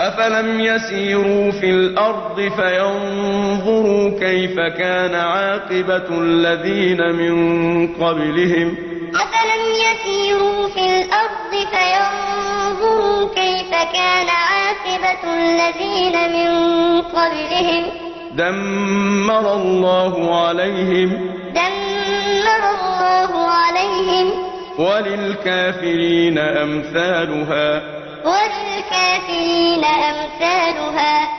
أفلم يسيروا في الأرض فينظروا كيف كان عاقبة الذين من قبلهم أفلم يسيروا في الأرض فينظروا كيف كان عاقبة الذين من قبلهم دمر الله عليهم وللكافرين أمثالها